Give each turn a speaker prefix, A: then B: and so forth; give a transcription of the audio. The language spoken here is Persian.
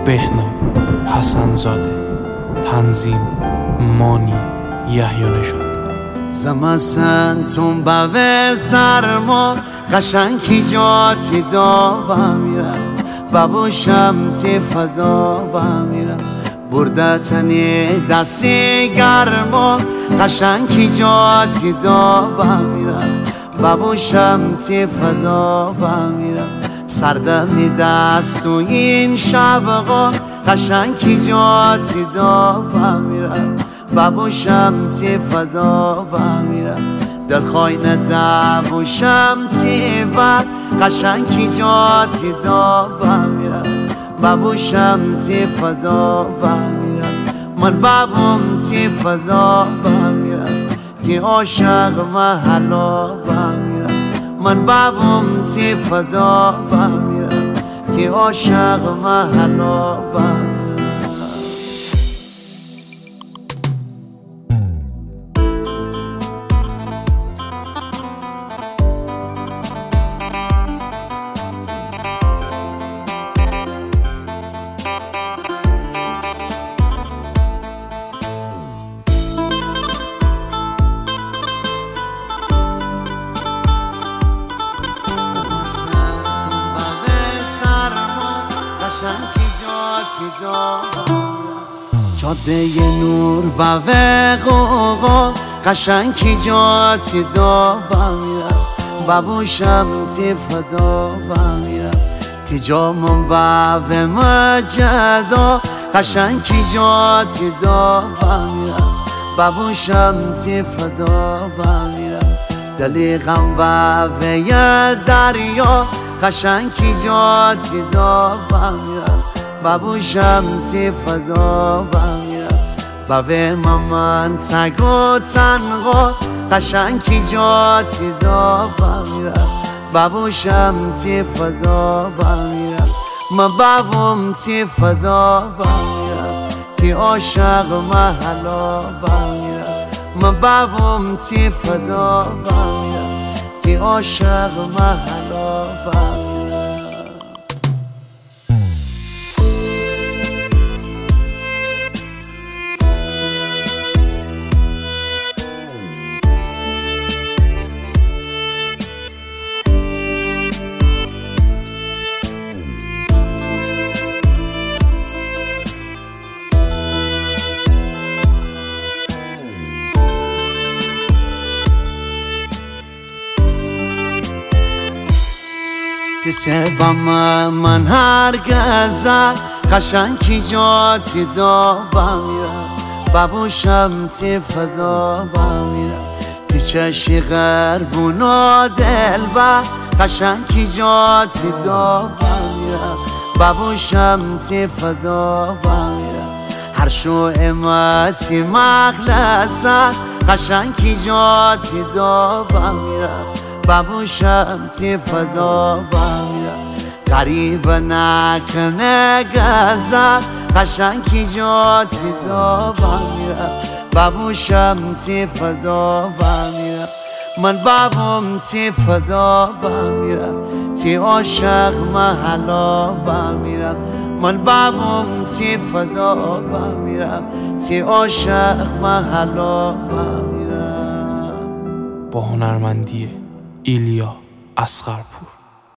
A: بهنام حسن‌زاده، تنظیم مانی یحیی‌نژاد.
B: زمستون به سرما قشنگی جاتی دا میرم ببوشم تی فدا میرم بردتنی دستی گرما قشنگی جاتی دا میرم ببوشم تی فدا میرم سردمی دست و این شبقا قشنگی جاتی دا میرم ببوشم تی فدا میرم دلخواه ندبوشم تی و قشنگی جاتی دا میرم ببوشم تی فدا میرم من ببوم تی فدا میرم تی عاشق محلا میرم من ببوم تی فدا میرم تی عاشق محلا میرم. جاده نور به قوقا قشنگی جاتی دا میرم ببوشم تی فدا میرم تی جامم به مجدا قشنگی جاتی دا میرم ببوشم تی فدا میرم دلیقم به دریا قشنگی جاتی دا میرم ببوشم تی فدا میرم بوه من تگ و تنها قشنگی جاتی دا میرم ببوشم تی فدا میرم من ببوم تی فدا میرم تی عاشق محلا میرم من ببوم تی فدا میرم تی عاشق محلا میرم. سبم من هرگز قشنگی جاتی دا میرم ببوشم تی فدا میرم تی چشی غربون و دل و قشنگی جاتی دا میرم ببوشم تی فدا میرم هر شو امتی مخلص قشنگی جاتی دا میرم ببوشم تی فدا میرم غریب نکنه گذر قشنگی جاتی دا میرم ببوشم تی فدا میرم من ببوم تی فدا میرم تی عاشق محلا میرم من ببوم تی فدا میرم تی عاشق محلا میرم.
A: با هنرمندی ایلیا اصغرپور.